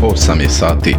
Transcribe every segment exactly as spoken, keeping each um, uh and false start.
osam je sati.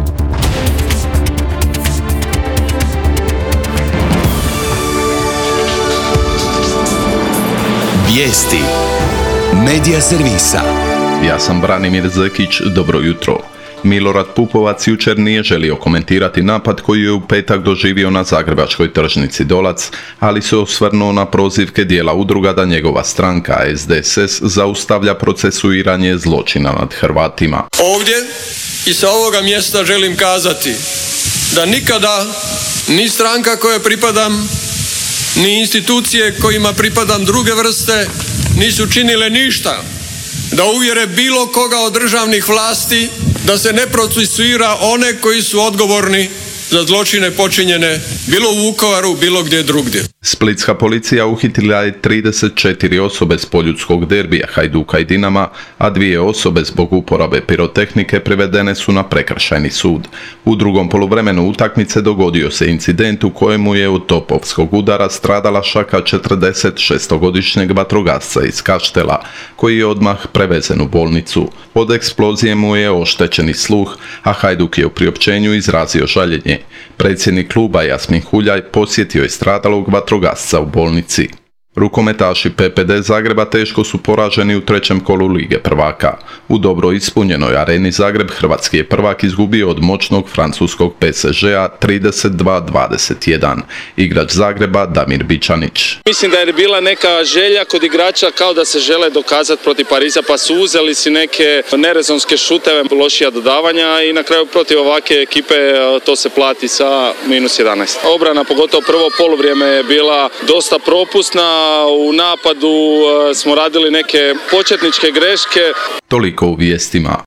Vijesti Medija servisa. Ja sam Branimir Zekić, dobro jutro. Milorad Pupovac jučer nije želio komentirati napad koji je u petak doživio na zagrebačkoj tržnici Dolac, ali se osvrnuo na prozivke dijela udruga da njegova stranka S D S S zaustavlja procesuiranje zločina nad Hrvatima. Ovdje i sa ovoga mjesta želim kazati da nikada ni stranka kojoj pripadam, ni institucije kojima pripadam druge vrste nisu činile ništa da uvjere bilo koga od državnih vlasti da se ne procesuira one koji su odgovorni za zločine počinjene bilo u Vukovaru, bilo gdje drugdje. Splitska policija uhitila je trideset četiri osobe s poljudskog derbija Hajduka i Dinama, a dvije osobe zbog uporabe pirotehnike privedene su na prekršajni sud. U drugom poluvremenu utakmice dogodio se incident u kojemu je od topovskog udara stradala šaka četrdesetšestogodišnjeg vatrogasca iz Kaštela, koji je odmah prevezen u bolnicu. Od eksplozije mu je oštećeni sluh, a Hajduk je u priopćenju izrazio žaljenje. Predsjednik kluba Jasmin Huljaj posjetio je stradalog vatrogasca u bolnici. Rukometaši P P D Zagreba teško su poraženi u trećem kolu Lige prvaka. U dobro ispunjenoj areni Zagreb hrvatski je prvak izgubio od moćnog francuskog P S G-a trideset dva dvadeset jedan. Igrač Zagreba Damir Bičanić. Mislim da je bila neka želja kod igrača kao da se žele dokazati protiv Pariza, pa su uzeli si neke nerezonske šuteve, lošija dodavanja i na kraju protiv ovake ekipe to se plati sa minus jedanaest. Obrana, pogotovo prvo poluvrijeme, je bila dosta propusna. U napadu smo radili neke početničke greške. Toliko u vijestima.